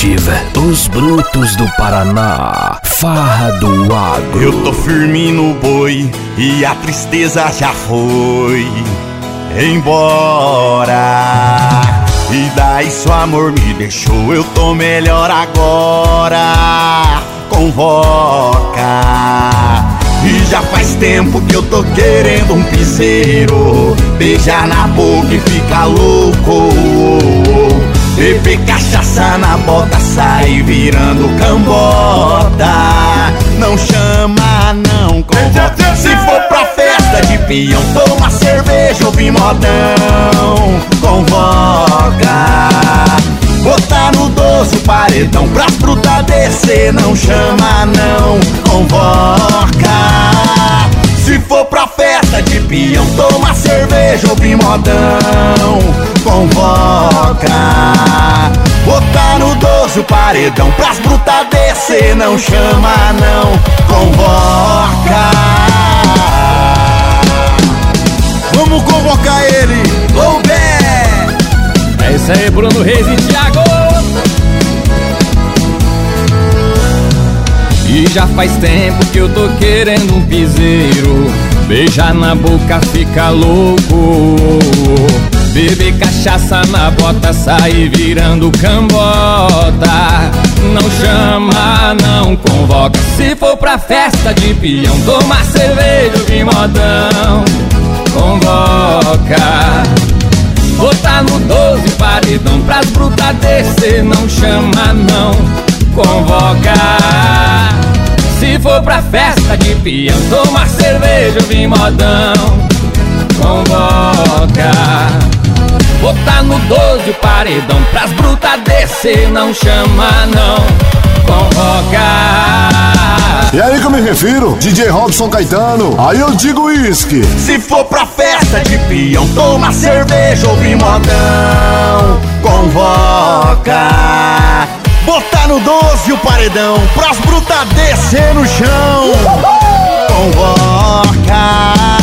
Alternativa, os brutos do Paraná, farra do agro. Eu tô firme no boi e a tristeza já foi embora. E daí seu amor me deixou, eu tô melhor agora. Convoca. E já faz tempo que eu tô querendo um piseiro, beijar na boca e ficar louco, beber cachaça na bota, sair virando cambota. Não chama, não convoca. Se for pra festa de peão, toma cerveja, ouvir modão. Convoca. Botar no doce o paredão pras brutas descer. Não chama, não convoca. Se for pra festa de peão, toma cerveja, ouvir modão. Convoca. Botar no doce o paredão pras brutas descer. Não chama, não convoca. Vamos convocar ele, Loubé. É isso aí, Bruno Reis e Thiago. E já faz tempo que eu tô querendo um piseiro, beijar na boca, fica louco, beber cachaça na bota, sair virando cambota. Não chama, não convoca. Se for pra festa de peão, tomar cerveja, ouvir modão. Convoca. Botar no 12 paredão pras brutas descer. Não chama, não convoca. Se for pra festa de peão, tomar cerveja, ouvir modão. Convoca. Botar no 12 paredão pras brutas descer. Não chama, não convoca. E aí que eu me refiro, DJ Robson Caetano, aí eu digo uísque. Se for pra festa de peão, toma cerveja, ouvir modão. Convoca. Botar no 12 o paredão pras brutas descer no chão. Convoca.